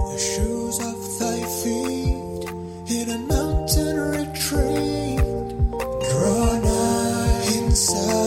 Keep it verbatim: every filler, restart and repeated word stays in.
the shoes of thy feet in a mountain retreat. Draw nigh inside.